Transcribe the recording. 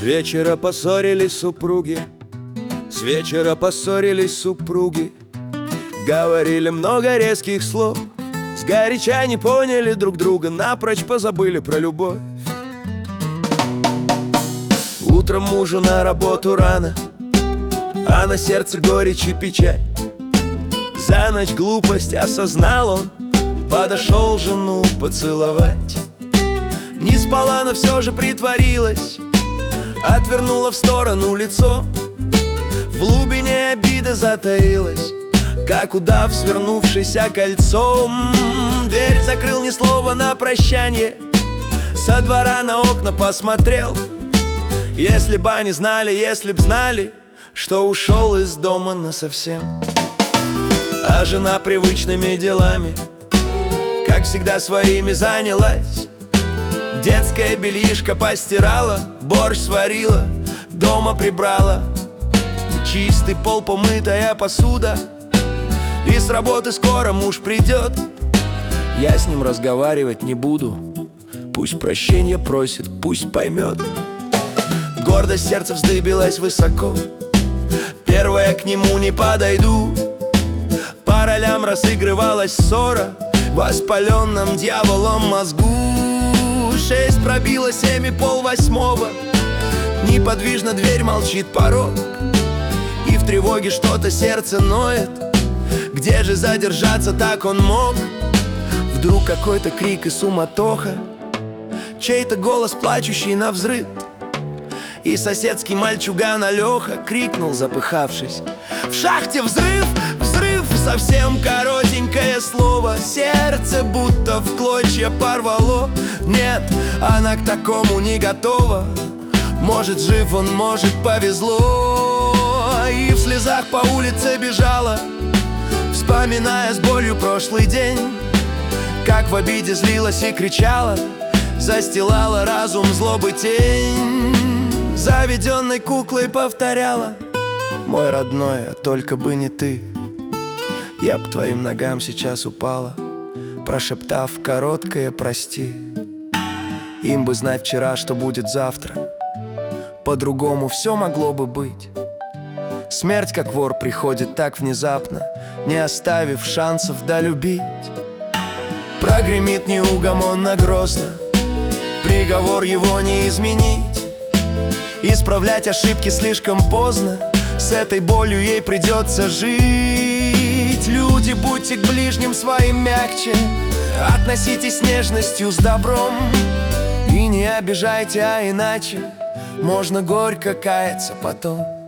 вечера поссорились супруги, с вечера поссорились супруги. Говорили много резких слов, сгоряча не поняли друг друга, напрочь позабыли про любовь. Утром мужу на работу рано, а на сердце горечь и печаль. За ночь глупость осознал он, подошел жену поцеловать. Не спала, но все же притворилась, отвернула в сторону лицо. В глубине обида затаилась, как удав, свернувшийся кольцом. Дверь закрыл, ни слова на прощанье, со двора на окна посмотрел. Если б они знали, если б знали, что ушел из дома насовсем. А жена привычными делами, как всегда, своими занялась. Детское бельишко постирала, борщ сварила, дома прибрала. Чистый пол, помытая посуда, и с работы скоро муж придет. Я с ним разговаривать не буду, пусть прощения просит, пусть поймет. Гордость сердца вздыбилась высоко, первая к нему не подойду. По ролям разыгрывалась ссора в воспаленном дьяволом мозгу. 6 пробило 7 и 7:30. Неподвижно дверь, молчит порог, и в тревоге что-то сердце ноет. Где же задержаться так он мог? Вдруг какой-то крик и суматоха, чей-то голос, плачущий навзрыд. И соседский мальчуган Алёха крикнул, запыхавшись: в шахте взрыв, взрыв! Совсем коротенькое слово, сердце будто в клочья порвало. Нет, она к такому не готова. Может, жив он, может, повезло. И в слезах по улице бежала, вспоминая с болью прошлый день. Как в обиде злилась и кричала, застилала разум злобы тень. Заведенной куклой повторяла: мой родной, а только бы не ты, я б к твоим ногам сейчас упала, прошептав короткое прости. Им бы знать вчера, что будет завтра, по-другому все могло бы быть. Смерть, как вор, приходит так внезапно, не оставив шансов долюбить. Прогремит неугомонно грозно, приговор его не изменить. Исправлять ошибки слишком поздно, с этой болью ей придется жить. Люди, будьте к ближним своим мягче, относитесь с нежностью, с добром. И не обижайте, а иначе можно горько каяться потом.